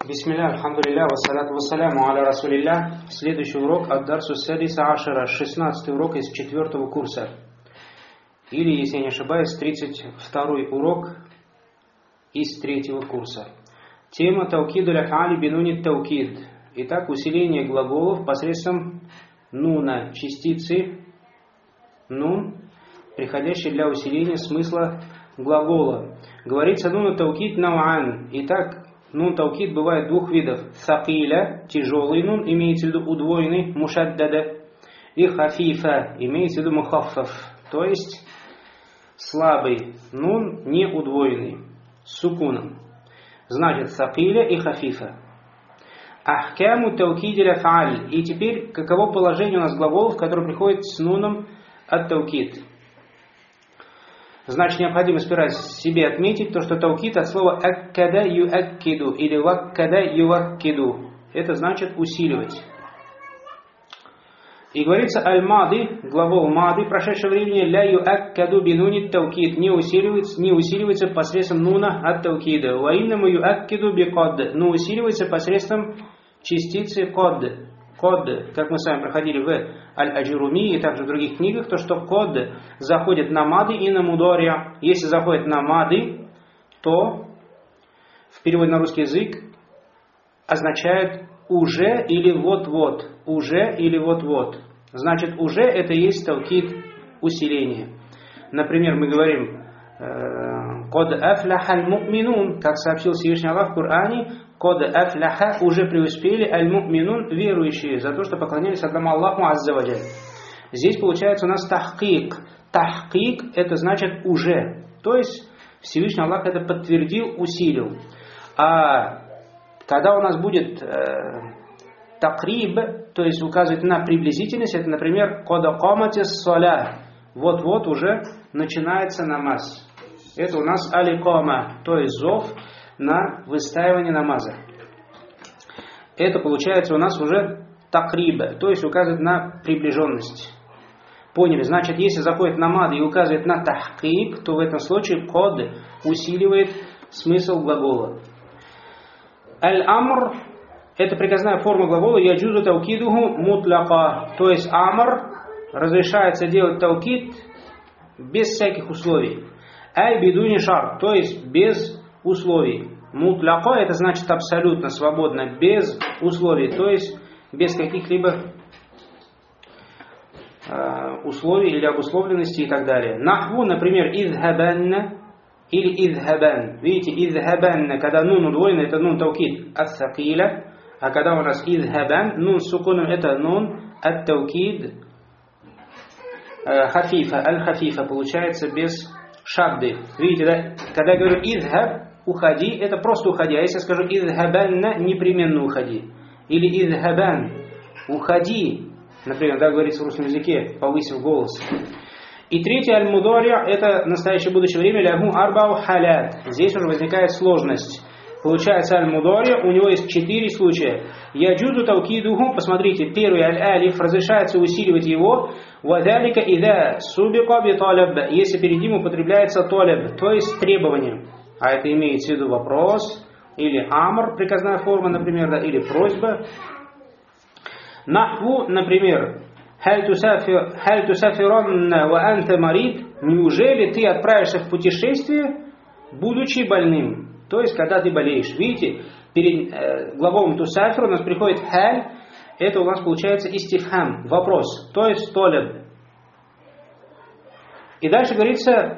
Бисмилля, альхамдулилля, вассаляту вассаляму аля расулилля. Следующий урок ад-дарсу садиса ашара, 16-й урок из 4-го курса. Или, если я не ошибаюсь, 32-й урок из 3-го курса. Тема таукид аль-аф'али бинуни таукид. Итак, усиление глаголов посредством нуна, частицы нун, приходящей для усиления смысла глагола. Говорится нуна таукид науан. Итак, нун таукид бывает двух видов. Сакиля, тяжелый нун, имеется в виду удвоенный, мушаддада. И хафифа, имеется в виду мухаффаф, то есть слабый нун, не удвоенный, с сукуном. Значит, сакиля и хафифа. Ахкяму таукиди аф'аль. И теперь, каково положение у нас глаголов, которые приходят с нуном от таукид? Значит, необходимо сперва себе отметить то, что таукид от слова аккада юаккиду или ваккада юваккиду. Это значит усиливать. И говорится аль-мады, глагол мады, прошедшего времени, ля юаккаду бинуни таукид, не усиливается посредством нуна от таукида. Ваиннаму юаккиду бикод, но усиливается посредством частицы код. Код, как мы с вами проходили в Аль-Аджуруми и также в других книгах, то что код заходит на мады и на мудория. Если заходит на мады, то в переводе на русский язык означает уже или вот-вот. Уже или вот-вот. Значит, уже это есть таукид усиление. Например, мы говорим код афляха аль-му'минун, как сообщил Всевышний Аллах в Коране, код афляха, уже преуспели аль-му'минун, верующие, за то, что поклонялись одному Аллаху азза ва джаль. Здесь получается у нас тахкик. Тахкик это значит уже. То есть Всевышний Аллах это подтвердил, усилил. А когда у нас будет такриб, то есть указывает на приблизительность, это, например, кода каматис саля. Вот-вот уже начинается намаз. Это у нас аликома, то есть зов на выстаивание намаза. Это получается у нас уже такриба, то есть указывает на приближенность. Поняли? Значит, если заходит на мад и указывает на тахкик, то в этом случае код усиливает смысл глагола. Аль-амр – это приказная форма глагола яджузу таукидуху мутляка, то есть амр разрешается делать таукид без всяких условий. Ай бидуни шар, то есть без условий. Мутляка это значит абсолютно свободно, без условий, то есть без каких-либо условий или обусловленности и так далее. Нахву, например, изхабанна или изхабан. Видите, изхабанна, когда нун удвоен, это нун таукид ас-сакиля, а когда у нас изхабан, нун с сукуном, это нун ат-таукид хафифа, аль-хафифа, получается без шадды. Видите, да? Когда я говорю изхаб, уходи, это просто уходи. А если я скажу изхабанна, непременно уходи. Или изхабан, уходи. Например, да, говорится в русском языке, повысив голос. И третье, аль-мудария, это настоящее будущее время, лягу арбау халят. Здесь уже возникает сложность. Получается, аль-мудария, у него есть 4 случая. Яджузу таукидуху, посмотрите, первый аль-алиф, разрешается усиливать его. Вадалика ида субика би талаб, если перед ним употребляется талаб, то есть требование. А это имеется в виду вопрос, или амр, приказная форма, например, да, или просьба. Нахву, например, халь тусафиранна ва анта марид, неужели ты отправишься в путешествие, будучи больным? То есть, когда ты болеешь. Видите, перед глаголом тусафир у нас приходит халь, это у нас получается истифхам, вопрос, то есть толеб. И дальше говорится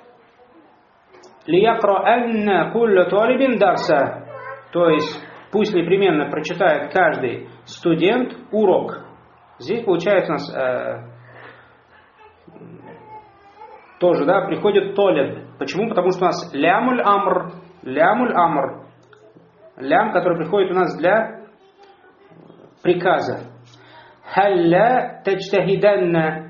лиякра'анна кулля талибин дарса, то есть пусть непременно прочитает каждый студент урок. Здесь получается у нас тоже, да, приходит толеб. Почему? Потому что у нас лямуль амр, лям, который приходит у нас для приказа. Халля тачтахиданна,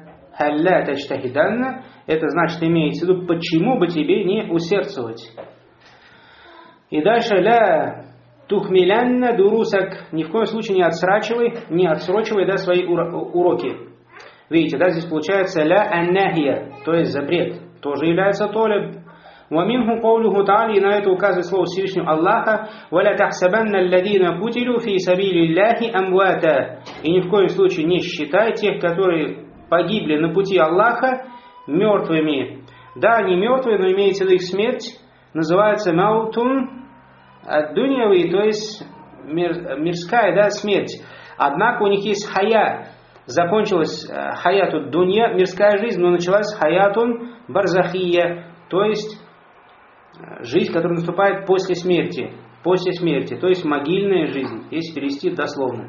это значит, имеется в виду, почему бы тебе не усердствовать. И дальше ля тухмилянна дурусак, ни в коем случае не отсрочивай, да, свои уроки. Видите, да, здесь получается ля аннахия, то есть запрет, тоже является толеб. وَمِنْهُ قَوْلُهُ تَعَالَى, и на это указывает слово Всевышнего Аллаха, وَلَا تَحْسَبَنَّ الَّذِينَ قُتِلُوا فِي سَبِيلِ اللَّهِ أَمْوَاتًا. И ни в коем случае не считай тех, которые погибли на пути Аллаха, мертвыми. Да, они мертвые, но имеется в виду их смерть, называется маутун ад-дуньяви, то есть мирская, да, смерть. Однако у них есть хая. Закончилась хаяту дунья, мирская жизнь, но началась хаятун барзахия, то есть жизнь, которая наступает после смерти, то есть могильная жизнь, если перевести дословно.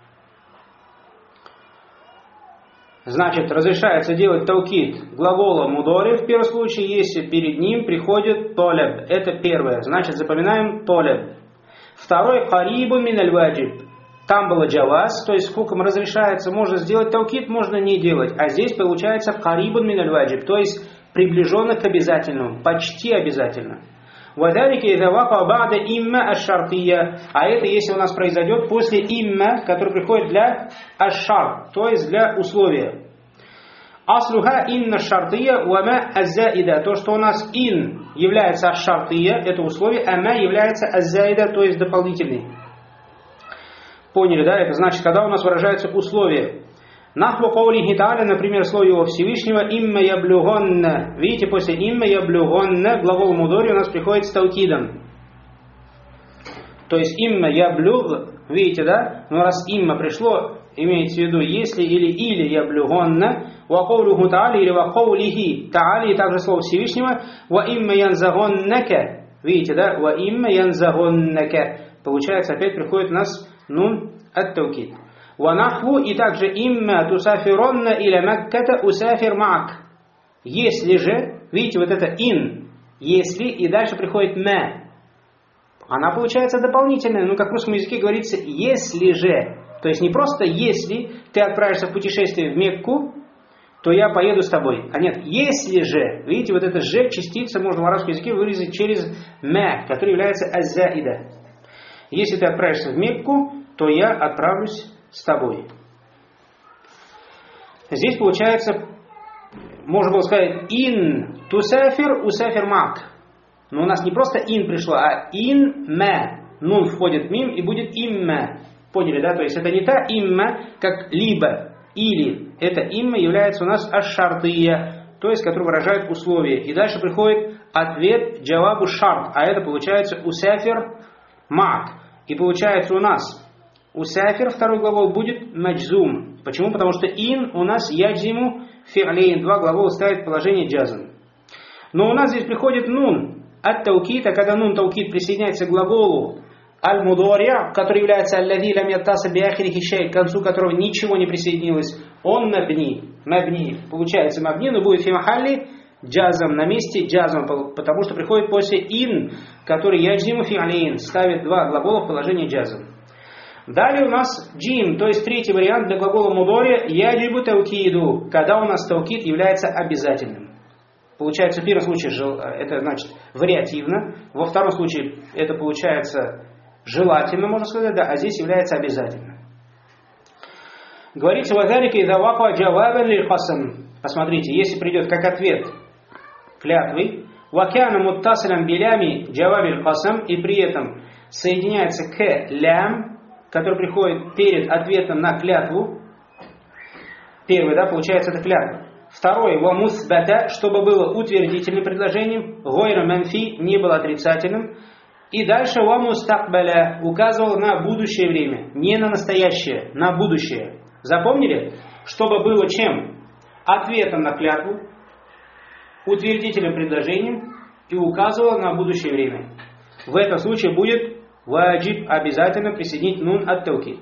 Значит, разрешается делать таукид глагола мудори в первом случае, если перед ним приходит толеб. Это первое. Значит, запоминаем толеб. Второй карибун мин аль-ваджиб. Там было джаваз, то есть сколько разрешается, можно сделать таукид, можно не делать. А здесь получается карибун мин аль-ваджиб, то есть приближенно к обязательному, почти обязательно. وَذَلِكَ إِذَا وَقَعَ بَعْدَ إِمَّا الشَّرْطِيَّةِ. А это если у нас произойдет после имма, который приходит для аш-шар, то есть для условия. Аслуха инна шартия вама аззаида. То, что у нас ин является аш-шартия, это условие, а ма является аззаида, то есть дополнительный. Поняли, да? Это значит, когда у нас выражаются условия. Нахву каулихи та'аля, например, слово его Всевышнего, имма яблюгонна. Видите, после имма яблюгонна глагол мудори у нас приходит с таукидом. То есть имма яблюг, видите, да? Но раз имма пришло, имеется в виду если или яблюгонна, ва каулуху та'аля или ва каулихи та'аля, и также слово Всевышнего, ва имма янзагоннака. Видите, да? Ва имма янзагоннака. Получается, опять приходит у нас нун ат-таукид. Ванахву, и также имма тусафиронна иля макката усафир маак. Если же, видите, вот это ин, если, и дальше приходит ма. Она получается дополнительная, но как в русском языке говорится если же. То есть не просто если ты отправишься в путешествие в Мекку, то я поеду с тобой. А нет, если же, видите, вот это же частица можно в арабском языке выразить через ма, который является аззаида. Если ты отправишься в Мекку, то я отправлюсь с тобой. Здесь получается, можно было сказать ин тусафир усафир мак. Но у нас не просто ин пришло, а ин ма. Нун входит в мим и будет имма. Поняли, да? То есть это не та имма, как либо, или. Это имма является у нас аш-шартия, то есть который выражает условия. И дальше приходит ответ джавабу шарт, а это получается усафир мак. И получается у нас усафир, второй глагол, будет маджзум. Почему? Потому что ин у нас яджзиму фи'лейн. Два глагола ставит положение джазм. Но у нас здесь приходит нун ат-таукид, а когда нун таукид присоединяется к глаголу аль-мудори', который является аллази лам яттаса би ахирихи шей, к концу которого ничего не присоединилось, он мабни. Получается мабни, но будет фи махалли джазм, на месте джазм, потому что приходит после ин, который яджзиму фи'лейн, ставит два глагола в положение джазм. Далее у нас джим, то есть третий вариант для глагола мудори, яджибу таукиду, когда у нас таукид является обязательным. Получается, в первом случае это значит вариативно, во втором случае это получается желательно, можно сказать, да, а здесь является обязательным. Говорится, вазалика иза вака джавабан лиль касам. Посмотрите, если придет как ответ клятвы, вакяна муттасилам билями джавабиль касам, и при этом соединяется к лям, который приходит перед ответом на клятву. Первый, да, получается это клятва. Второй, ва мусбата, чтобы было утвердительным предложением, гойра манфи, не было отрицательным. И дальше ва мустакбаля, указывал на будущее время, не на настоящее, на будущее. Запомнили? Чтобы было чем? Ответом на клятву, утвердительным предложением и указывал на будущее время. В этом случае будет ваджиб, обязательно присоединить нун ат-таукид.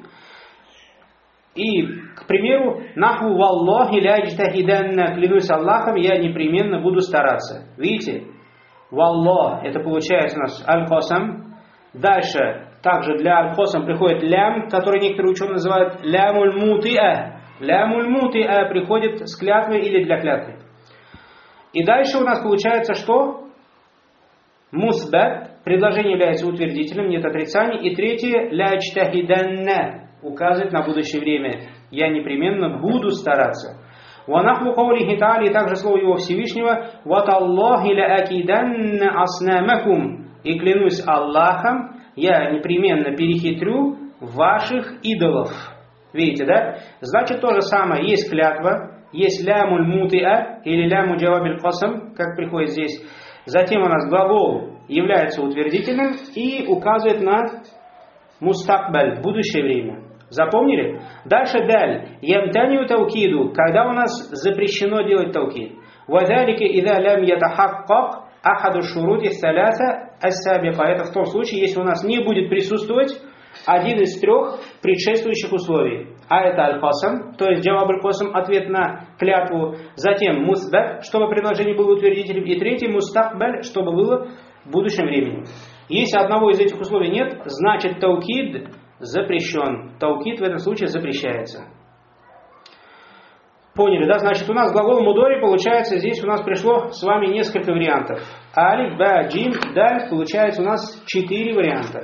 И, к примеру, нахву валлахи ля джтахиданна, клянусь Аллахом, я непременно буду стараться. Видите? Валлах, это получается у нас аль-косам. Дальше, также для аль-косам приходит лям, который некоторые ученые называют лямуль мутиа. Лямуль мутиа приходит с клятвой или для клятвы. И дальше у нас получается что? Мусбат, предложение является утвердительным, нет отрицаний. И третье, ля джтахиданна, указывает на будущее время. Я непременно буду стараться. وَنَحْوُ قَوْلِهِ تَعَالَى, и также слово его Всевышнего, وَتَاللَّهِ لَأَكِيدَنَّ أَصْنَامَكُمْ, и клянусь Аллахом, я непременно перехитрю ваших идолов. Видите, да? Значит, то же самое, есть клятва, есть лямуль мутиа или ляму джавабиль касам, как приходит здесь. Затем у нас глагол является утвердительным и указывает на мустакбаль, будущее время. Запомнили? Дальше даль. Ямтанию таукиду, когда у нас запрещено делать таукид. Вадалике ида лям ятахаккак ахаду шурути саляса ассабика. Это в том случае, если у нас не будет присутствовать один из трех предшествующих условий. А это аль-касам, то есть джаваб аль-касам, ответ на клятву. Затем мусбат, чтобы предложение было утвердителем. И третий мустакбаль, чтобы было в будущем времени. Если одного из этих условий нет, значит таукид запрещен. Таукид в этом случае запрещается. Поняли, да? Значит, у нас глагол мудори, получается, здесь у нас пришло с вами несколько вариантов. Алиф, ба, джим, даль, получается у нас 4 варианта.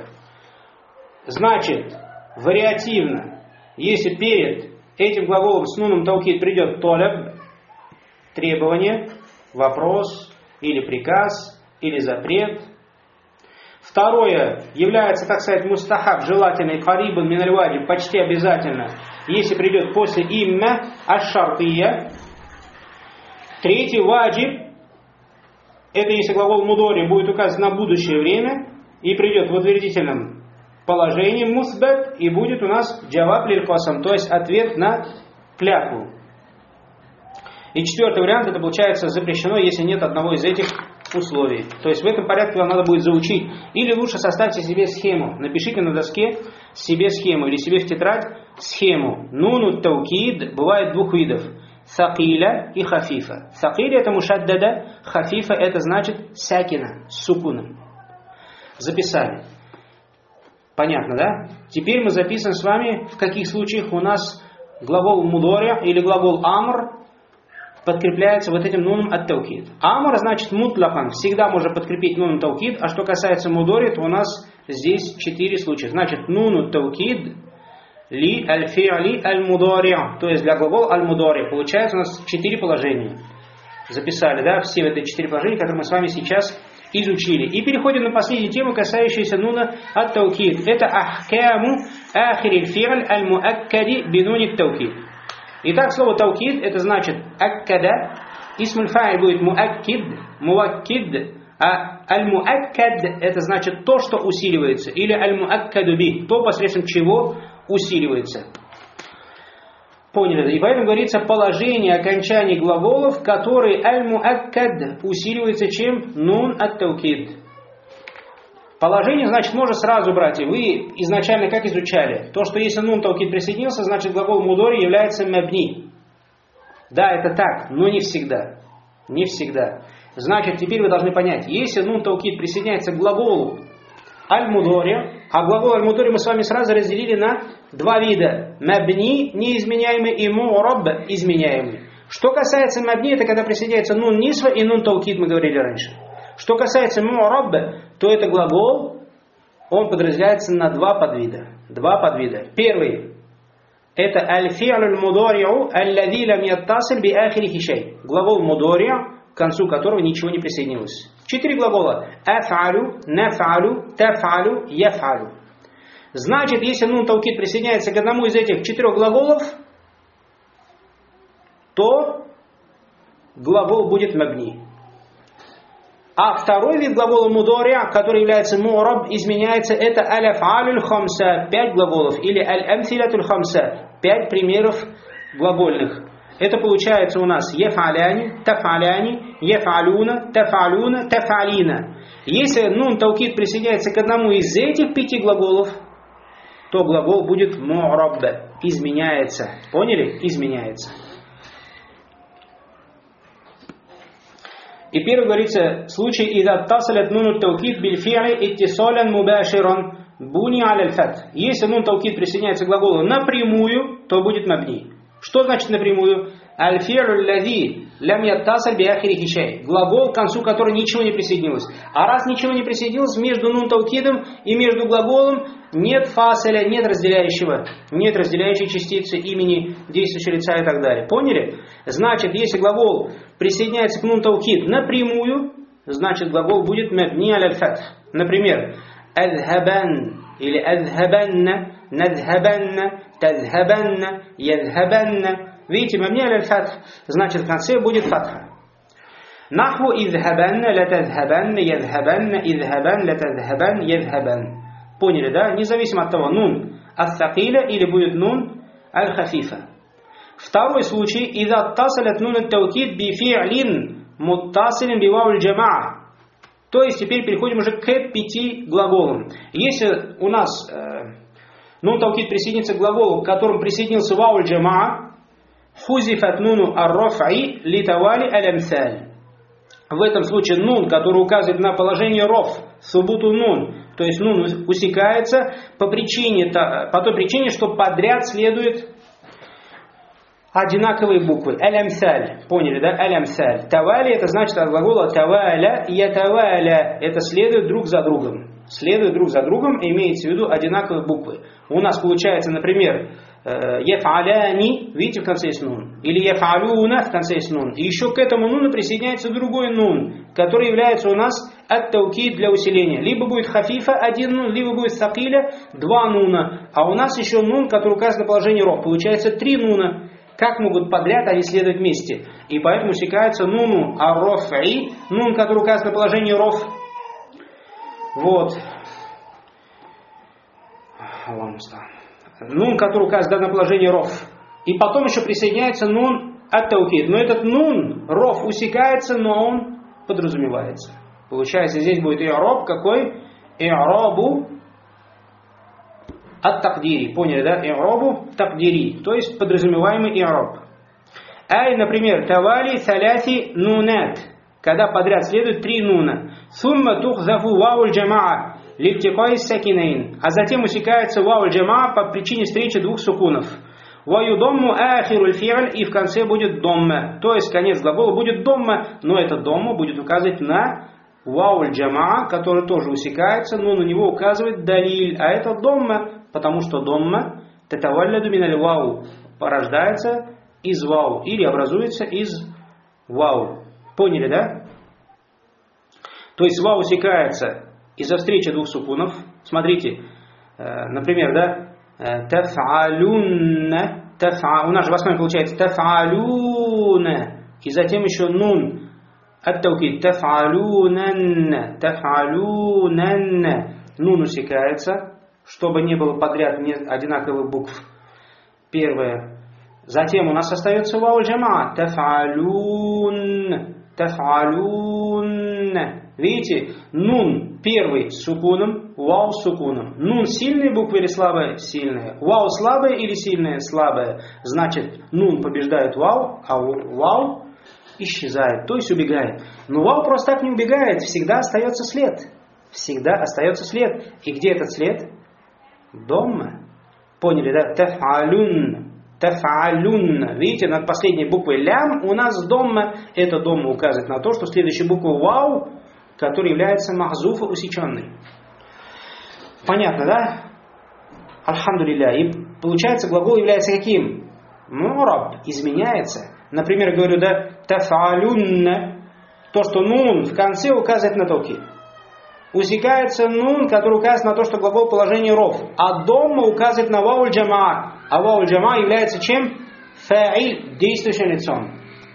Значит, вариативно, если перед этим глаголом с нуном таукид придет толяб, требование, вопрос, или приказ, или запрет. Второе является, так сказать, мустахаб, желательный, карибан, минальваджи, почти обязательно, если придет после имя аш-шартия. Третий ваджиб, это если глагол мудори будет указан на будущее время и придет в утвердительном положении мусбат, и будет у нас джаваб лиль-касам, то есть ответ на клятву. И четвертый вариант, это получается запрещено, если нет одного из этих условий. То есть в этом порядке вам надо будет заучить. Или лучше составьте себе схему. Напишите на доске себе схему или себе в тетрадь схему. Нуну таукид бывает двух видов. Сакиля и хафифа. Сакиля это мушаддада, хафифа это значит сакина, с сукуном. Записали. Понятно, да? Теперь мы записываем с вами, в каких случаях у нас глагол мудори или глагол амр подкрепляется вот этим нуном от таукид. Амр значит мутлакан, всегда можно подкрепить нуном таукид, а что касается мудори, то у нас здесь 4 случая. Значит, нуну таукид ли аль-фи'ли аль-мудори, то есть для глагола аль-мудори. Получается у нас 4 положения. Записали, да, все эти 4 положения, которые мы с вами сейчас изучили. И переходим на последнюю тему, касающуюся нуна от таукид. Это ахкаму ахириль фи'ль аль-муаккади бинуни таукид. Итак, слово таукид это значит аккада, исмуль фа'иль будет муаккид, муаккид, а аль-муаккад это значит то, что усиливается, или аль-муаккаду би, то, посредством чего усиливается. Поняли? И поэтому говорится положение окончаний глаголов, которые аль-муаккад усиливается чем? Нун ат-таукид. Положение, значит, можно сразу брать. И вы изначально как изучали? То, что если нун таукид присоединился, значит глагол мудори является мабни. Да, это так, но не всегда. Не всегда. Значит, теперь вы должны понять, если нун таукид присоединяется к глаголу аль-мудори, а глагол аль-мудори мы с вами сразу разделили на 2 вида. Мабни, неизменяемый, и му'раб, изменяемый. Что касается мабни, это когда присоединяется нун нисва и нун таукид, мы говорили раньше. Что касается му'раб, то это глагол, он подразделяется на 2 подвида. 2 подвида. Первый – это аль-фи'ль мудори'у аллади лам яттасиль би ахирихи шей. Глагол мудори', к концу которого ничего не присоединилось. 4 глагола. Аф'алю, наф'алю, таф'алю, яф'алю. Значит, если нун таукид присоединяется к одному из этих 4 глаголов, то глагол будет мабни. А второй вид глагола мудори', который является му'раб, изменяется, это аль-аф'алюль хамса, 5 глаголов, или аль-амфилятуль хамса, 5 примеров глагольных. Это получается у нас яф'аляни, таф'аляни, яф'алюна, таф'алюна, таф'алина. Если нун таукид присоединяется к одному из этих 5 глаголов, то глагол будет му'раб, изменяется. Поняли? Изменяется. И первый говорится случай «Иза тасалят нуну таукид биль фи'ли иттисалян мубаширан буни аля фат». Если нун таукид присоединяется к глаголу напрямую, то будет мабни. Что значит напрямую? аль-фи'лю аллази лям яттасаль би ахирихи шей. Глагол, к концу которого ничего не присоединилось. А раз ничего не присоединилось, между нун таукидом и между глаголом нет фасаля, нет разделяющей частицы имени действующего лица и так далее. Поняли? Значит, если глагол присоединяется к нун таукид напрямую, значит глагол будет мабни аль-фатх. Например, адхабан или адхабанна, надхабанна, тадхабанна, ядхабанна. Видите, мабни аль-фатх, значит в конце будет фатха. Нахву идхабанна, латадхабанна, ядхабанна, идхабан, латадхабан, ядхабан. Поняли, да? Независимо от того, нун ат-такиля или будет нун аль-хафифа. Второй случай, ида тасалят нун ат-таукид би фи'лин муттасилин би вау аль-джамаа. То есть теперь переходим уже к 5 глаголам. Если у нас нун таукид присоединится к глаголу, к которому присоединился вау аль-джамаа, хузифат нуну ар-раф'i ли тавали аль-амсаль. В этом случае нун, который указывает на положение роф, субуту нун, то есть нун усекается по той причине, что подряд следует одинаковые буквы. Аль-амсаль. Поняли, да? Аль-амсаль. Тавали это значит от глагола таваля, ятаваля. Это следует друг за другом. Следует друг за другом, имеется в виду одинаковые буквы. У нас получается, например, яф'аляни, видите, в конце есть нун. Или яф'алюна, в конце есть нун. И еще к этому нуну присоединяется другой нун, который является у нас ат-таукид для усиления. Либо будет хафифа один нун, либо будет сакиля два нуна. А у нас еще нун, который указан на положение роф. Получается 3 нуна. Как могут подряд они следовать вместе? И поэтому усекается нуну ар-роф'i, нун, который указан на положение роф. Вот. Нун, который указан на положение роф. И потом еще присоединяется нун ат-таукид. Но этот нун, роф, усекается, но он подразумевается. Получается, здесь будет и'раб какой? И'рабу ат-такдири. Поняли, да? И'рабу такдири. То есть подразумеваемый и'раб. Ай, например, тавали саляси нунат. Когда подряд следует 3 нуна. Сумма тухзафу вау аль-джамаа лильтикай сакинайн. А затем усекается вау аль-джамаа по причине встречи двух сукунов. Ва юдамму ахиру аль-фи'ль, и в конце будет домма. То есть конец глагола будет домма, но эта домма будет указывать на вау аль-джамаа, который тоже усекается, но на него указывает далиль. А это домма, потому что домма татавалляду мин аль-вау, порождается из вау или образуется из вау. Поняли, да? То есть вау усекается из-за встречи двух сукунов. Смотрите, например, да? Таф'алунна. У нас же в основе получается таф'алунна. И затем еще нун. Ат-таукид. Таф'алунанна. Таф'алунанна. Нун усекается, чтобы не было подряд одинаковых букв. Первое. Затем у нас остается вау аль-джамаа. Таф'алун. Таф'алун. Видите? Нун первый с сукуном, вау с сукуном. Нун сильные буквы или слабые? Сильные. Вау слабые или сильные? Слабые. Значит, нун побеждает вау, а вау исчезает, то есть убегает. Но вау просто так не убегает, всегда остается след. Всегда остается след. И где этот след? Домма. Поняли, да? Таф'алун. Таф'алун. Видите, над последней буквой лям у нас домма. Эта домма указывает на то, что следующая буква вау, которая является махзуфа, усеченной. Понятно, да? Альхамдулилля. И получается, глагол является каким? Мураб. Изменяется. Например, говорю, да, таф'алунна. То, что нун в конце указывает на таукид. Усекается нун, который указывает на то, что глагол положение роф. А домма указывает на вау аль-джамаа. А вау аль-джамаа является чем? Фа'иль, действующим лицом.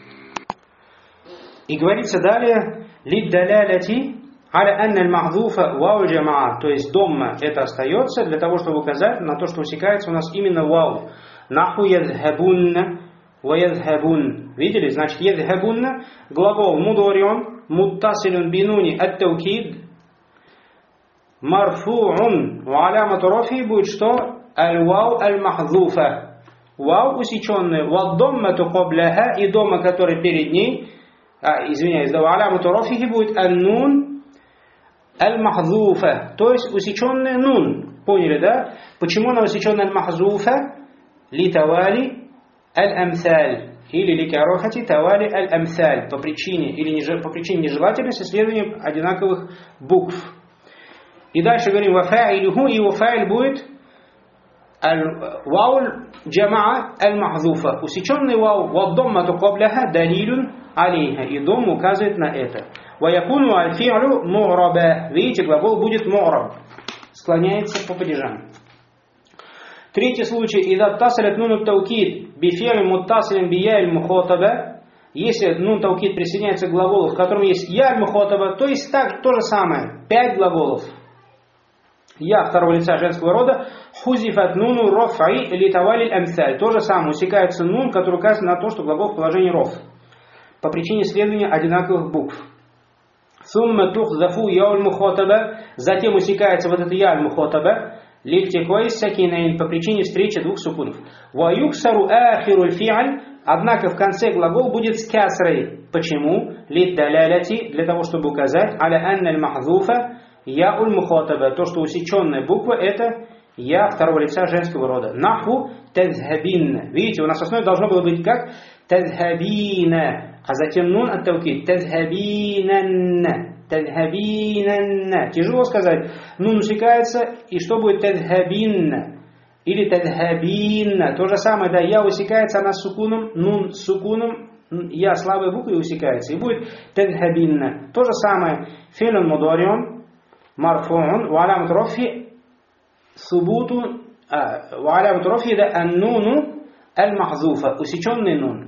И говорится далее, лиддаляляти аля анна аль-махдуфа вау аль-джамаа. То есть домма это остается для того, чтобы указать на то, что усекается у нас именно вау. Наху ядхабунна ва ядхабун. Видели? Значит, ядхабунна, глагол мудорион, муттасилун бинуни ат-таукид, марфу'ун, ва алямату рафи будет что? Аль-вау аль-махдуфа. Вау усеченная, ва доммату кабляха, и дома, который перед ней, извиняюсь, да, ва алямату рафи будет аль-нун аль-махдуфа, то есть усеченная нун. Поняли, да? Почему она усеченная аль-махдуфа? Литавали аль-амсаль. или ликарохати тавали аль-амсаль, по причине нежелательности следования одинаковых букв. И дальше говорим вафаилюху, и его фаиль будет вауль джамаа аль-махзуфа, усеченный вау, ваддоммату кабляха далилюн алейха, и дом указывает на это. Ваякуну аль-фи'лю му'раба, видите, глагол будет му'раб, склоняется по падежам. Третий случай, ида тасалят нуну таукид бифи'ль муттасилин бия'ль мухотаба, если нун таукид присоединяется к глаголу, в котором есть я мухотаба, то есть так, то же самое, 5 глаголов. Я второго лица женского рода, хузифат нуну рофаи литавали амсаль, то же самое, усекается нун, который указывает на то, что глагол в положении роф, по причине следования одинаковых букв. Сумма тухзафу яуль мухотаба, затем усекается вот это яуль мухотаба, лильтикой сакинайн, по причине встречи двух сукунов. Ва юксару ахируль фи'аль, однако в конце глагол будет с кясрой. Почему? Лиддаляляти, для того, чтобы указать, аля анналь махзуфа яуль мухотаба, то, что усеченная буква это я второго лица женского рода. Нахву тазхабинна. Видите, у нас в основе должно было быть как тазхабина, а затем нун от таукид. Тазхабинанна. Тазхабинанна. Тяжело сказать. Нун усекается, и что будет тазхабинна? Или тазхабинна. То же самое, да, я усекается, она с сукуном, нун с сукуном, я слабой буквой усекается, и будет тазхабинна. То же самое. Филун мударион, марфуун, валямут рофи, субуту, валямут рофи, да, аннуну аль-махзуфа, усеченный нун.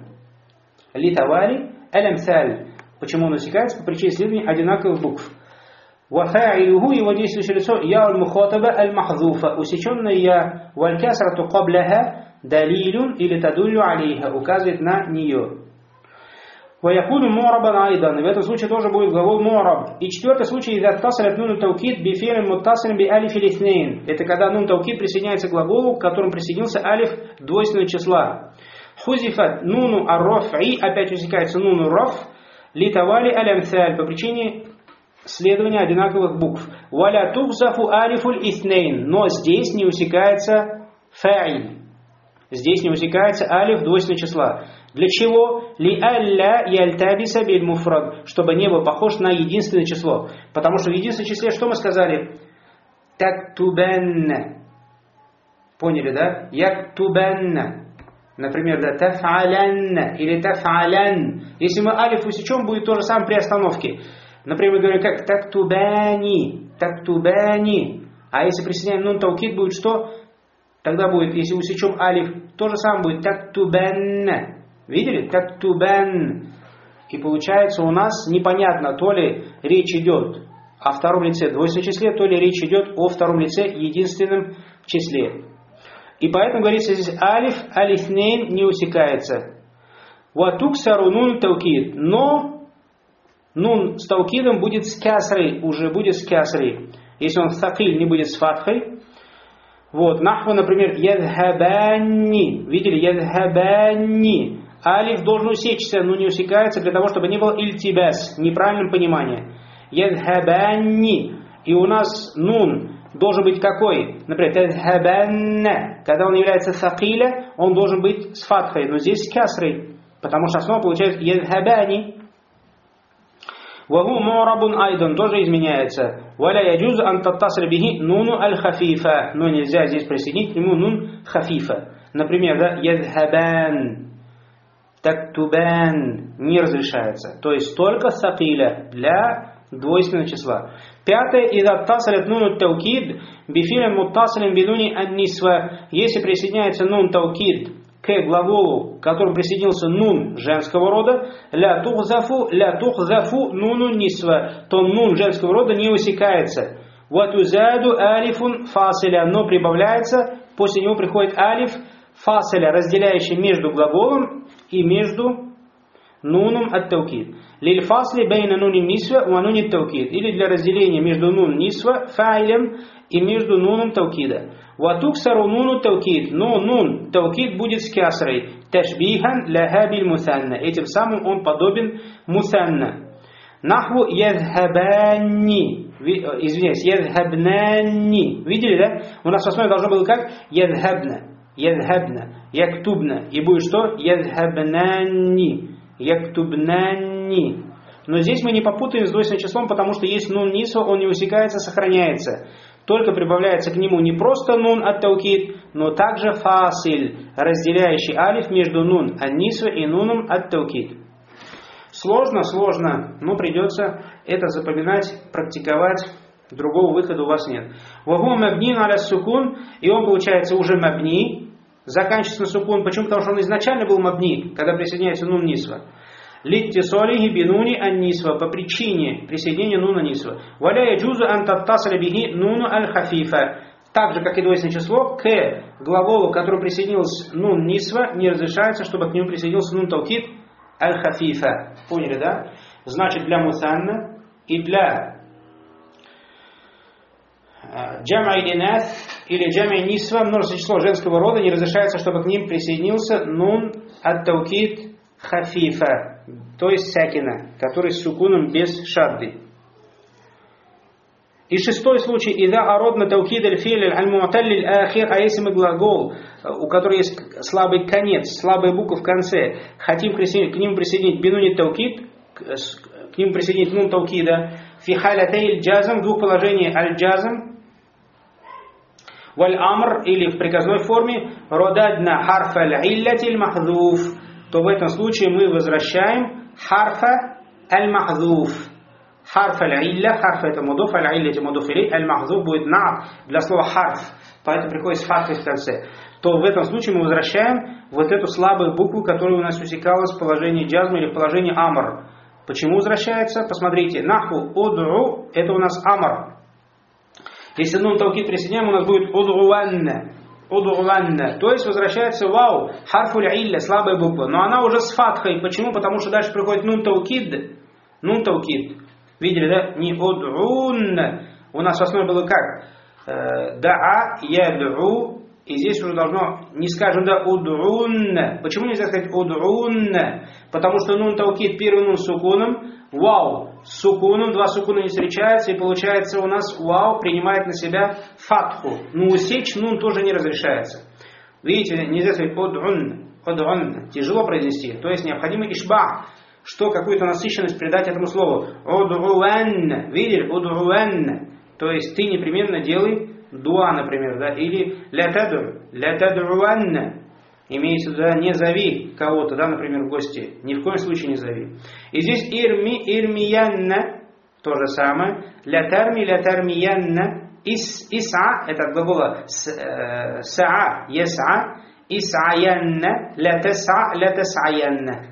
Литавали аль-амсаль. Почему он усекается? По причине следования одинаковых букв. Вафаилюху, его действующее лицо, я аль-мухатаба аль-махзуфа, усеченное я, валь-касрату кабляха далилюн или тадулю алейха, указывает на нее. Ваякуну му'рабан айдан, в этом случае тоже будет глагол му'раб. И четвертый случай, идha тасалят нуну таукид бифилин муттасилин би алиф илитнейн. Это когда нун таукид присоединяется к глаголу, к которому присоединился алиф двойственного числа. Хузифат нуну ар-раф'i, опять усекается нуну раф, литавали аль-амсаль, по причине следования одинаковых букв. Валя тухзафу алифуль иснейн, но здесь не усекается фа'иль. Здесь не усекается алиф двойственного числа. Для чего? Ли алля яльтабиса биль муфрад, чтобы не был похож на единственное число. Потому что в единственном числе, что мы сказали? Тактубанна. Поняли, да? Яктубанна. Например, да, таф'алянна или таф'алян. Если мы алиф усечем, будет то же самое при остановке. Например, мы говорим как тактубани, тактубани. А если присоединяем нун таукид, будет что? Тогда будет, если усечем алиф, то же самое будет тактубанна. Видели? Тактубан. И получается у нас непонятно, то ли речь идет о втором лице двойственном числе, то ли речь идет о втором лице единственном числе. И поэтому говорится здесь алиф, алифнейн не усекается. Ватуксару нун таукид. Но нун с таукидом будет с кясрой, уже будет с кясрой. Если он сакиль, не будет с фатхой. Вот, нахва, например, ядхабанни. Видели? Ядхабанни. Алиф должен усечься, но не усекается для того, чтобы не было ильтибас, неправильным пониманием. Ядхабанни. И у нас нун должен быть какой? Например, ядхабанна. Когда он является сакиля, он должен быть с фатхой, но здесь с кясрой. Потому что основа получается ядхабани. Ваху му'рабун айдан, тоже изменяется. Валя яджуз ан таттасиль бихи нуну аль-хафифа. Но нельзя здесь присоединить к нему нун хафифа. Например, да, ядхабан, тактубан не разрешается. То есть только сакиля для двойственного числа. Пятое, идha тасалят нуну таукид бифилин муттасилин бидуни ан-нисва. Если присоединяется нун таукид к глаголу, к которому присоединился нун женского рода, ля тухзафу нуну нисва, то нун женского рода не усекается. Ватузаду алифун фасиля, но прибавляется, после него приходит алиф фасиля, разделяющий между глаголом и между нуном от таукид. Лиль фасли бейна нуни нисва ва нуни таукид. Или для разделения между нун нисва, фаилем, и между нуном таукида. Ватуксару нуну таукид. Но нун таукид будет с кясрой. Ташбихан ляха биль мусанна. Этим самым он подобен мусанна. Нахву ядхабанни. Извиняюсь, ядхабнанни. Видели, да? У нас в основе должно было как? Ядхабна. ядхабна, яктубна. И будет что? Ядхабнани, яктубнани. Но здесь мы не попутаем с двойственным числом, потому что есть нун нисва, он не усекается, сохраняется. Только прибавляется к нему не просто нун ат-таукид, но также фасиль, разделяющий алиф между нун ан-нисва и нуном ат-таукид. Сложно, но придется это запоминать, практиковать, другого выхода у вас нет. Вагу мабни аля сукун, и он получается уже мабни, заканчивается на сукун. Почему? Потому что он изначально был мабни, когда присоединяется нун нисва. Литтисалихи бинуни ан-нисва, по причине присоединения нуна нисва. Валя яджузу ан таттасаля бихи нуну аль-хафифа. Так же, как и двойственное число, к глаголу, к которому присоединился нун нисва, не разрешается, чтобы к нему присоединился нун таукид аль-хафифа. Поняли, да? Значит, для мусанна и для джам'а инас или джам'а нисва, множество число женского рода, не разрешается, чтобы к ним присоединился нун ат-таукид хафифа. То есть сакина, который с сукуном без шадды. И шестой случай. Ида ародна таукид аль-филь аль-муаталь аль-ахир. А если мы глагол, у которого есть слабый конец, слабая буква в конце, хотим к нему присоединить бинуни таукид, к нему присоединить нун таукида, фи халятей аль-джазм, в двух положениях аль-джазм, валь-амр, или в приказной форме, родадна харфа аль-илляти аль-махдуф, то в этом случае мы возвращаем харфа аль-махдуф. Харф аль-илля, харф это мудуф, аль-илля это мудуф илей, аль-махдуф будет на для слова харф, поэтому приходит с фатхой в конце. То в этом случае мы возвращаем вот эту слабую букву, которая у нас усекалась в положении джазма или в положении амр. Почему возвращается? Посмотрите, наху удру, это у нас амр. Если нун таукид присоединяем, у нас будет удруанна. Удруанна. То есть возвращается вау, харфу илля, слабая буква. Но она уже с фатхой. Почему? Потому что дальше приходит нун таукид. Нун таукид. Видели, да? Не удрунна. У нас в основе было как? Да'a, яд'у. И здесь уже должно, не скажем, да, удрунна. Почему нельзя сказать удрунна? Потому что нун таукид, первый нун с сукуном, вау, с сукуном, два сукуна не встречаются, и получается у нас вау принимает на себя фатху. Но усечь нун тоже не разрешается. Видите, нельзя сказать удрунна. Тяжело произнести. То есть необходимо ишба, что какую-то насыщенность придать этому слову. Удруанна. Видели? Удруанна. То есть ты непременно делай дуа, например, да, или ля тад'уанна, имеется в виду, не зови кого-то, да, например, в гости, ни в коем случае не зови. И здесь ирмиянна, то же самое, ля тармиянна, ис'a, это от глагола са'a, яс'a, ис'аянна, ля тас'аянна.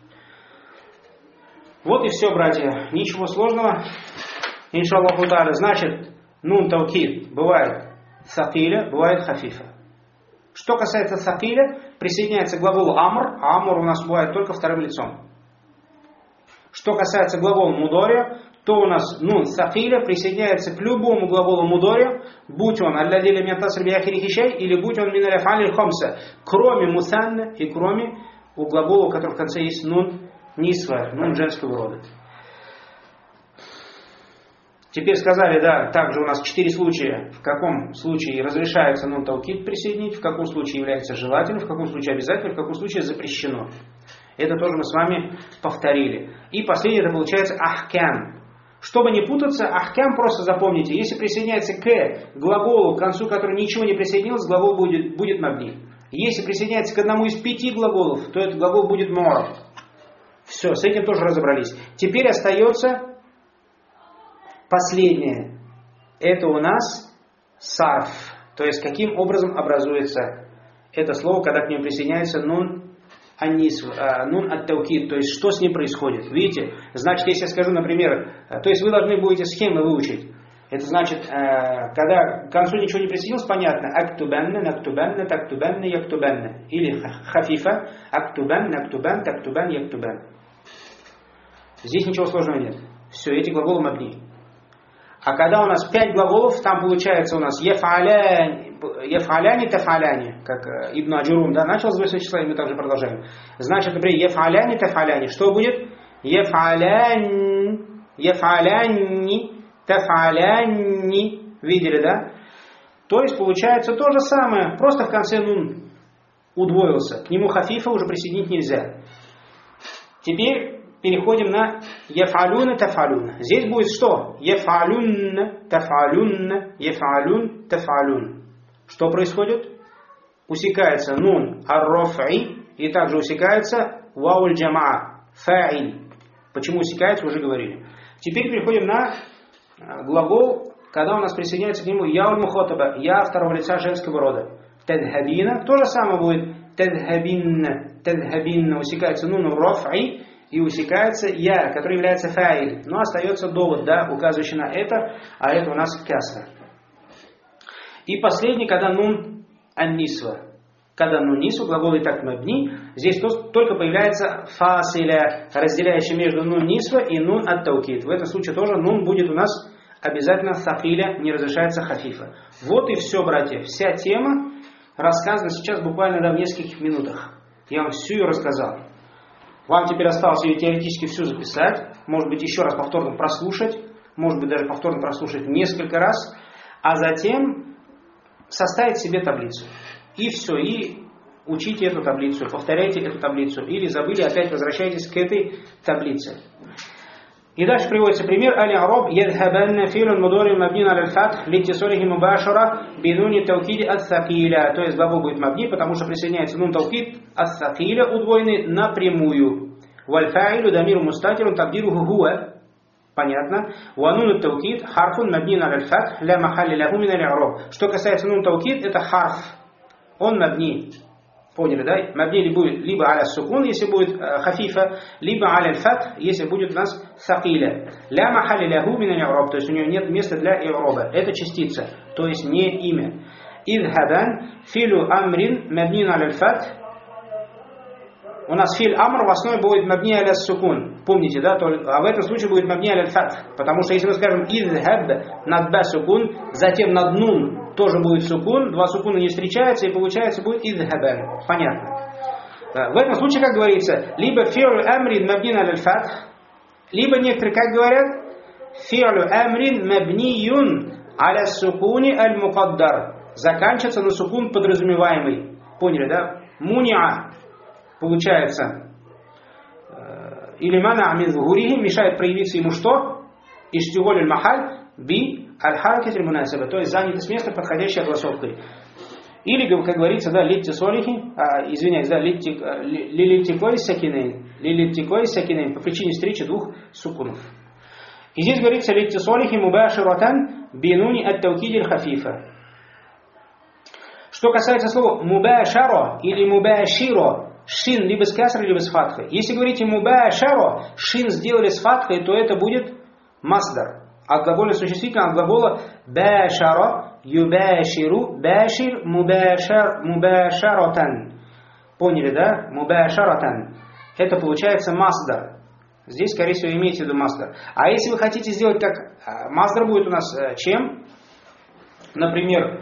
Вот и все, братья, ничего сложного, иншаллаху та'аля. Значит, нун таукид бывает сакиля, бывает хафифа. Что касается сакиля, присоединяется к глаголу амр, а амр у нас бывает только вторым лицом. Что касается глагола мудоря, то у нас нун сакиля присоединяется к любому глаголу мудоря, будь он аллади лам яттасиль би ахирихи шей, или будь он мин аль-аф'аль аль-хамса, кроме мусанна и кроме у глагола, у которого в конце есть нун нисва, нун женского рода. Теперь сказали, да, также у нас 4 случая, в каком случае разрешается нун таукид присоединить, в каком случае является желательным, в каком случае обязательно, в каком случае запрещено. Это тоже мы с вами повторили. И последнее, это получается ахкям. Чтобы не путаться, ахкям просто запомните, если присоединяется к глаголу, к концу которого ничего не присоединилось, глагол будет мабни. Если присоединяется к одному из 5 глаголов, то этот глагол будет му'раб. Все, с этим тоже разобрались. Теперь остается последнее. Это у нас сарф. То есть, каким образом образуется это слово, когда к нему присоединяется нун аннис, нун ат-таукид. То есть, что с ним происходит. Видите? Значит, если я скажу, например, то есть, вы должны будете схемы выучить. Это значит, когда к концу ничего не присоединилось, понятно. Актубанна, нактубанна, тактубанна, яктубанна. Или хафифа. Актубанна, актубан, тактубан, яктубан. Здесь ничего сложного нет. Все, эти глаголы мабни. А когда у нас 5 глаголов, там получается у нас ефаляни, тафаляни, как Ибн Аджурум, да, начал с 8 числа, и мы также продолжаем. Значит, например, ефаляни, тафаляни. Что будет? Ефаляни, тафаляни. Видели, да? То есть получается то же самое, просто в конце нун удвоился. К нему хафифа уже присоединить нельзя. Теперь переходим на яф'алюна таф'алюн. Здесь будет что? Яф'алюн таф'алюн, яф'алюн таф'алюн. Что происходит? Усекается нун ар-раф'и и также усекается вауль джамаа, фа'иль. Почему усекается, уже говорили. Теперь переходим на глагол, когда у нас присоединяется к нему яуль мухотаба, я второго лица женского рода. Тадхабина, то же самое будет тадхабинна, тадхабинна, усекается нун ар-раф'и и усекается я, который является фа'иль. Но остается довод, да, указывающий на это, а это у нас касра. И последний, когда нун ан-нисва. Когда нун нисва, глагол и так мабни, здесь только появляется фасиля, разделяющий между нун нисва и нун ат-таукид. В этом случае тоже нун будет у нас обязательно сакиля, не разрешается хафифа. Вот и все, братья. Вся тема рассказана сейчас буквально в нескольких минутах. Я вам всю ее рассказал. Вам теперь осталось ее теоретически всю записать, может быть еще раз повторно прослушать, может быть даже повторно прослушать несколько раз, а затем составить себе таблицу. И все, и учите эту таблицу, повторяйте эту таблицу. Или забыли, опять возвращайтесь к этой таблице. И дальше приводится пример. Али-араб ядхабанна филун мудори мабнин аль-фатх литтисолихи мубашара бинуни таукиди ат-сакиля. То есть глагол будет мабни, потому что присоединяется нун таукид ат-сакиля, удвоенный напрямую. Валь-фаилю дамиру мустатирун табдируху хуа. Понятно. Ванун таукид харфун мабнин аль-фатх ля махалли лаху мин аль-араб. Что касается нун таукид, это харф. Он мабни. Поняли, да? Мабни будет либо аля сукун, если будет хафифа, либо аля фатх, если будет у нас сакиля. Ля махали лягу мин аль-ираб, то есть у нее нет места для ираба. Это частица, то есть не имя. Идхабан филу амрин мабнин аля фатх. У нас филь амр в основе будет мабни аля сукун. Помните, да? А в этом случае будет мабни аля фатх. Потому что если мы скажем идхаб над ба сукун, затем над нун тоже будет сукун, два сукуна не встречаются, и получается будет идхабан. Понятно. В этом случае, как говорится, либо фи'лю амрин мабнин аль-фатх, либо некоторые, как говорят, фи'лю амрин мабниюн аля сукуни аль-мукаддар. Заканчивается на сукун подразумеваемый. Поняли, да? Муниа. Получается, или мана амин зухурихи, мешает проявиться ему что? Иштиголь аль-махаль би аль-харакет аль-мунасаба, то есть занятость места, подходящей огласовкой. Или, как говорится, да, литти солихи, извиняюсь, да, лилиттикой сакинейн, по причине встречи двух сукунов. И здесь говорится литти солихи мубаширатан бинуни ат-таукиди аль-хафифа. Что касается слова мубашаро или мубаширо, шин либо с касрой, либо с фатхой. Если говорите мубашаро, шин сделали с фатхой, то это будет масдар. От глагола существительного, от глагола башара, юбаширу, башир, мубашаратан. Поняли, да? Мубашаратан. Это получается масдар. Здесь, скорее всего, имеется в виду масдар. А если вы хотите сделать как масдар, будет у нас чем? Например,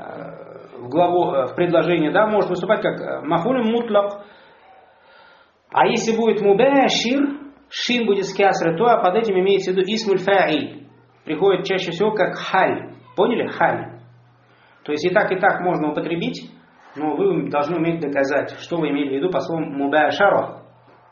в предложении, да, может выступать как мафуль мутлак. А если будет мубашир, шин будет с касрой, то под этим имеется в виду исмуль фа'иль. Приходит чаще всего как халь. Поняли? Халь. То есть и так можно употребить, но вы должны уметь доказать, что вы имели в виду по словам мубашара.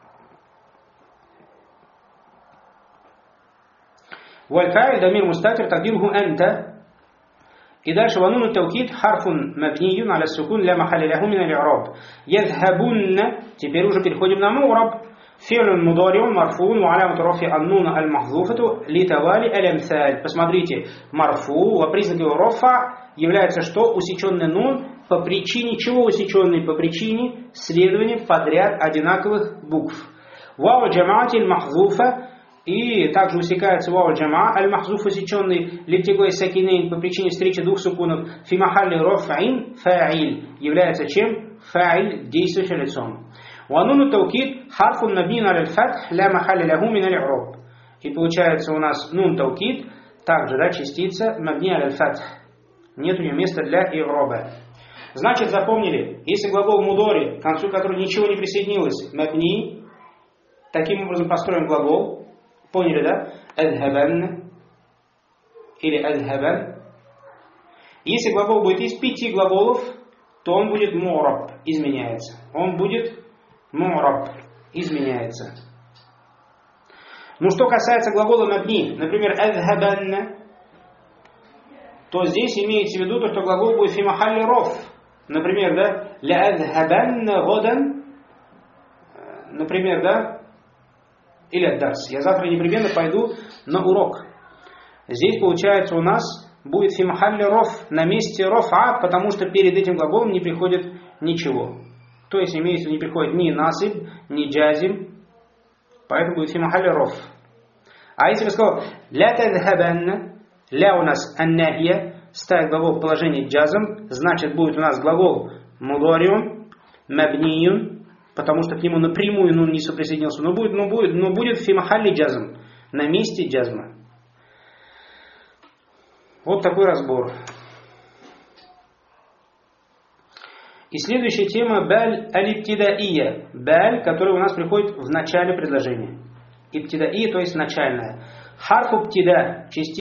Валь-фа'иль дамир мустатир тагдируху анта. И дальше ванун таукид харфун мабниюн аля сукун ля махалли лаху мин аль-ираб. Ядхабунна. Теперь уже переходим на мураб. Фи'лун мудариун марфуун ва алямату рафи ан-нун аль-махзуфату литавали аль-амсаль. Посмотрите, марфу, во признаке рафа является что? Усеченный нун. По причине чего усеченный? По причине следования подряд одинаковых букв. Вау джамаати аль-махзуфа. И также усекается вау джама аль-махзуф усеченный литтигой сакинейн по причине встречи двух сукунов. Фи махалли раф'ин фа'иль. Является чем? Фа'иль, действующим лицом. Вануну таукид харфун мабнин аль-фатх ля махалли лаху мин аль-ираб. И получается у нас нун таукид, также, да, частица мабни аль-фатх. Нет у нее места для ираба. Значит, запомнили, если глагол мудори, к концу которого ничего не присоединилось, мабни, таким образом построен глагол. Поняли, да? Адхабан или адхабан. Если глагол будет из 5 глаголов, то он будет мураб, изменяется. Он будет мураб, изменяется. Ну, что касается глагола мабни, например, «адхабанна», то здесь имеется в виду то, что глагол будет «фи махалли роф». Например, да, «ля-адхабанна годан», например, да, или «аддарс». Я завтра непременно пойду на урок. Здесь, получается, у нас будет «фи махалли роф», на месте рофа, потому что перед этим глаголом не приходит ничего. То есть, имеется в виду, не приходит ни насиб, ни джазим, поэтому будет «фи махалли роф». А если бы сказал «ля тадхабанна», «ля» у нас «аннахия», ставит глагол в положении джазм, значит будет у нас глагол мудариун, мабниюн, потому что к нему напрямую нун не соприсоединился, но будет «фи махалли джазм», на месте джазма. Вот такой разбор. И следующая тема баль аль-иптидаия. Баль, который у нас приходит в начале предложения. Иптидаия, то есть начальная. Харф иптида, частица.